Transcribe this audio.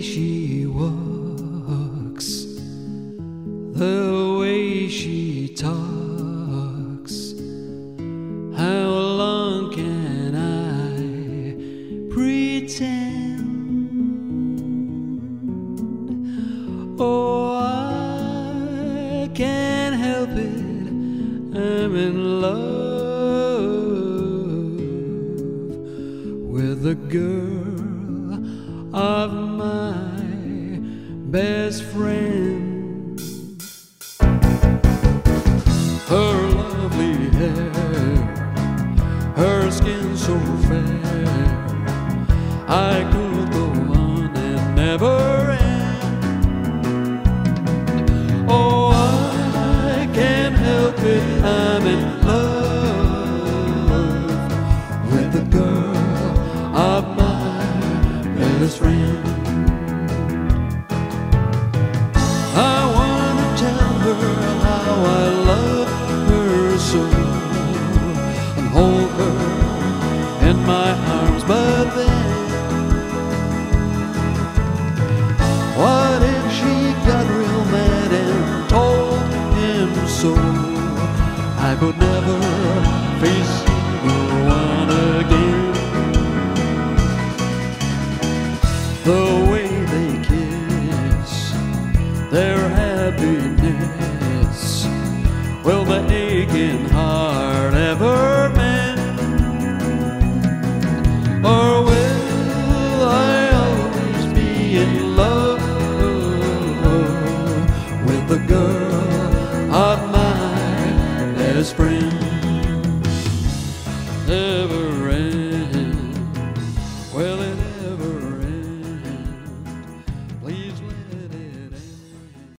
she walks, the way she talks, how long can I pretend? Oh, I can't help it, I'm in love with the girl of my best friend. Her lovely hair, her skin so fair, I could go on and never end. Oh, I can't help it, I'm in love with the girl of my best friend. I wanna tell her how I love her so, and hold her in my arms, but then what if she got real mad and told him so? I could never face anyone again. The way they kiss, their happiness, will the aching heart ever mend? Or will I always be in love with the girl of my best friend?